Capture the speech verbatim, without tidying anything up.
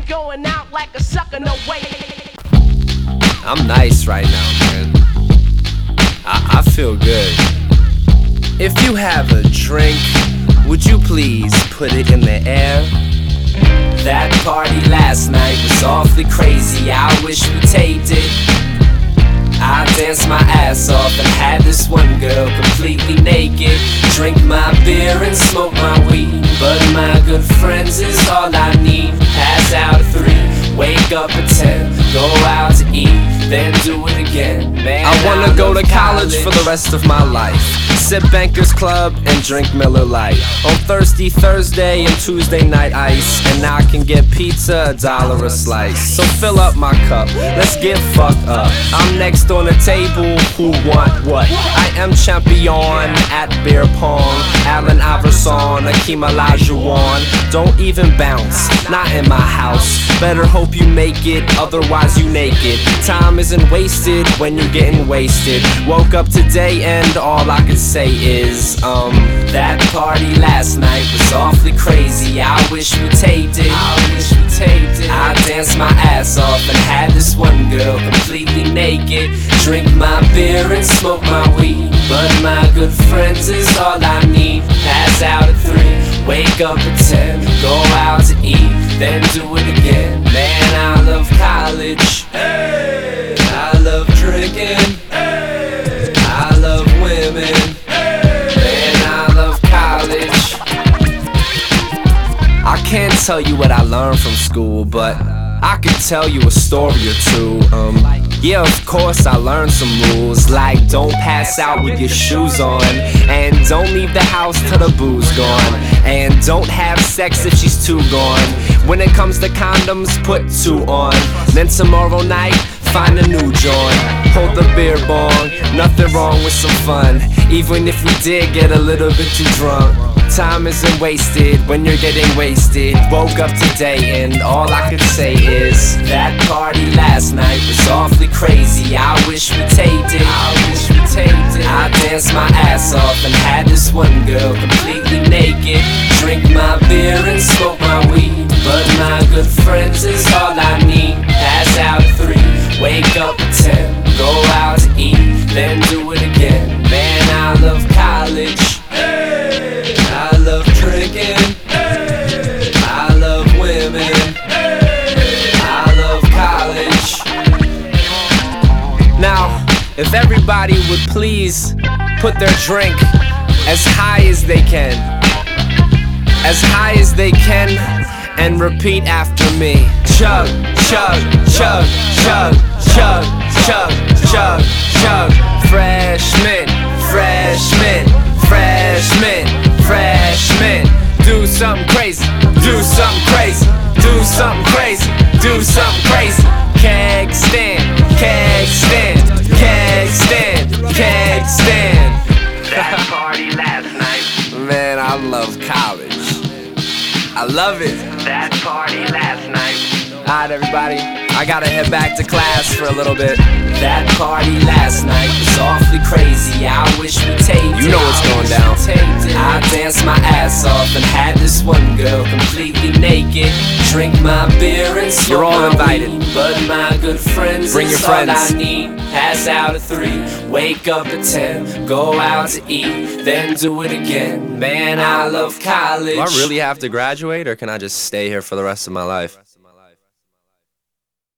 going out like a sucker, no way. I'm nice right now, man. I, I feel good. If you have a drink, would you please put it in the air? That party last night was awfully crazy. I wish we taped it. I danced my ass off and had this one girl completely naked. Drink my beer and smoke my weed, but my good friends is all I need. Pass out at three, wake up at ten, go out to eat, then do it again. Man, I wanna I go to college, college for the rest of my life. Sip Bankers Club and drink Miller Lite. On Thirsty Thursday and Tuesday night ice, and I can get pizza, a dollar a slice. So fill up my cup, let's get fucked up. I'm next on the table, who want what? I am champion at beer pong. Allen Iverson, Akeem Olajuwon. Don't even bounce, not in my house. Better hope you make it, otherwise you naked. Time isn't wasted when you're getting wasted. Woke up today and all I can say is, um, that party last night was awfully crazy. I wish we taped it. I wish we taped it. I danced my ass off and had this one girl completely naked. Drink my beer and smoke my weed, but my good friends is all I need. Pass out at three, wake up at ten, go out to eat, then do it again. Man, I love college. Hey. I love drinking. Hey. I love women. Hey. Man, I love college. I can't tell you what I learned from school, but I could tell you a story or two. Um, yeah, of course I learned some rules, like don't pass out with your shoes on, and don't leave the house till the booze gone, and don't have sex if she's too gone. When it comes to condoms, put two on. Then tomorrow night, find a new joint. Hold the beer bong, nothing wrong with some fun, even if we did get a little bit too drunk. Time isn't wasted when you're getting wasted. Woke up today and all I could say is, that party last night was awfully crazy. I wish we taped it. I wish we taped it. I danced my ass off and had this one girl completely naked. Drink my beer and smoke my weed, but my good friends is all I need. Pass out at three, wake up at ten, go out to eat, then do it again. Man, I love college. Hey. I love drinking. Hey. I love women. Hey. I love college. Now, if everybody would please put their drink as high as they can, as high as they can, and repeat after me. Chug, chug, chug, chug, chug, chug, chug, chug. Fresh mint, fresh mint, fresh mint, fresh mint. Do something crazy, do something crazy, do something crazy, do something crazy. Keg stand, keg stand, keg stand, keg stand. That party last night. Man, I love college. I love it. That party last night. Alright, everybody, I gotta head back to class for a little bit. That party last night was awfully crazy. I wish we taped it. You know what's going down. I danced my ass off and had this one girl completely naked. Drink my beer and smoke. You're all invited, weed, but my good friends bring your friends. All I need. Pass out at three, wake up at ten, go out to eat, then do it again. Man, I love college. Do I really have to graduate, or can I just stay here for the rest of my life?